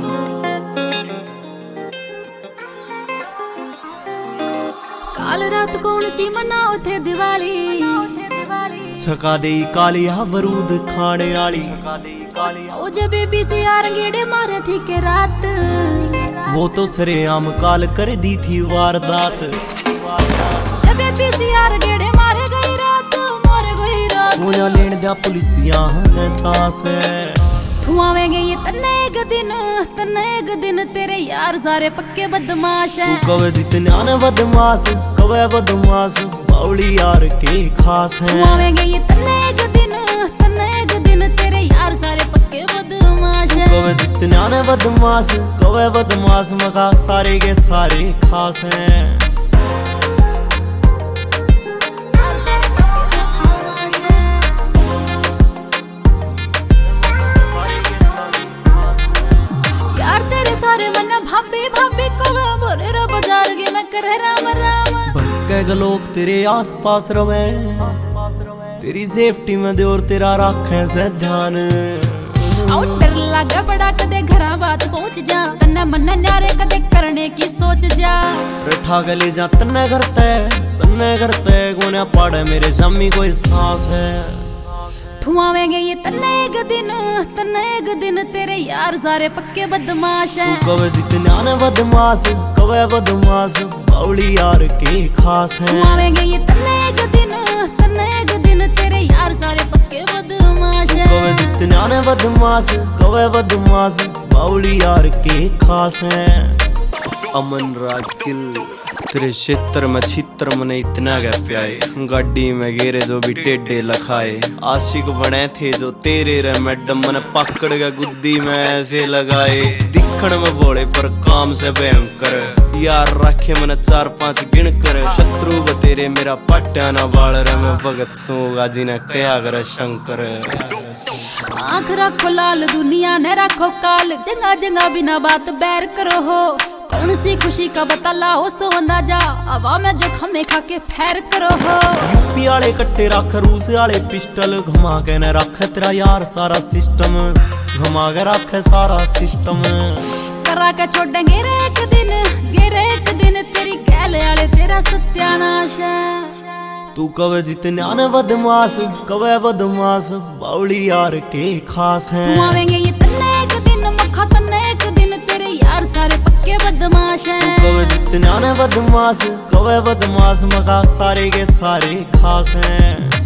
काल रात कौन सी मनाओ थे दिवाली, छका दे काली बरूद खाने आली। ओ जब बेबी से यार गेड़े मारे थी के रात, वो तो सरेआम काल कर दी थी वारदात। जब बेबी से यार गेड़े मारे गई रात, मारे गई रात। मुझे लेन दिया पुलिसिया है सांस है। धुआवेंगे ये तन्ने एक दिन तेरे यार सारे पक्के बदमाश है। तू कवे जितने ने बदमाश, कवे बदमाश बावली यार के खास है। धुआवेंगे ये तन्ने एक दिन तेरे यार सारे पक्के बदमाश है। कवे जितने ने बदमाश, कवे बदमाश मगा सारे के सारे खास हैं। सारे मन भाभी भाभी को बोले रो बाजार के मैं करे राम राम। भटके लोग तेरे आस पास रवे, तेरी सेफ्टी में दे और तेरा रखे से ध्यान। डर लगा बड़ा कदे घरा बात पहुंच जा, तन्ने मन न्यारे कदे करने की सोच जा। रठा के ले जा तन्ने करते गोने पाड़े मेरे शामी कोई सांस है। धुआवेंगे ये तन्ने एक दिन तेरे यार सारे पक्के बदमाश है। कवे जितने ने बदमाश, कवे बदमाश बावली यार के खास है। धुआवेंगे ये तन्ने एक दिन तेरे यार सारे पक्के बदमाश है। कवे जितने ने बदमाश, कवे बदमाश बावली यार के खास है। अमन राजकिल तेरे क्षेत्र में छित्र मने इतना गया प्याए, गाड़ी में गेरे जो भी टेढ़े लखाए। आशिक बने थे जो तेरे रे मैडम मन पकड़ के गुद्दी में ऐसे लगाए। दिखण में बोले पर काम से भयंकर, यार रखे मन 4-5 गिन कर। शत्रु तेरे मेरा पट्या ना बाल रे, मैं भगत सूगा जी ने कया कर शंकर। आँख रखो लाल दुनिया ने रखो काल, जगह जगह बिना बात बैर करो हो। कौन सी खुशी का बतला हो सो अंदाजा, हवा में जो खमे खा के फैर करो हो। यूपी आले कट्टे रख, रूस आले पिस्टल, घुमा के न रख तेरा यार सारा सिस्टम, घुमा के रख सारा सिस्टम। करा के छोड़ेंगे रे एक दिन तेरी गैल आले तेरा सत्यानाश है। तू कवे जितने ने बदमाश, कवे बदमाश बावली यार के खास है। धुआवेंगे ये तन्ने एक दिन मखा तन्ने एक दिन तेरे यार सारे पक्के बदमाश है। कवे जितने ने बदमाश, कवे बदमाश मगा सारे के सारे खास हैं।